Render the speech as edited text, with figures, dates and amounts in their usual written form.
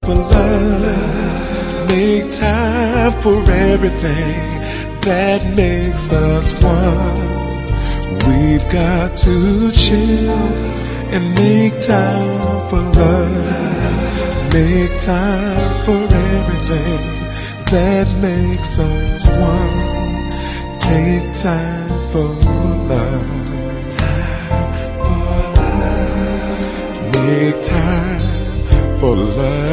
for love. Make time for everything that makes us one. We've got to chill and make time for love. Make time for everything that makes us one. Take time for love. Make time for love.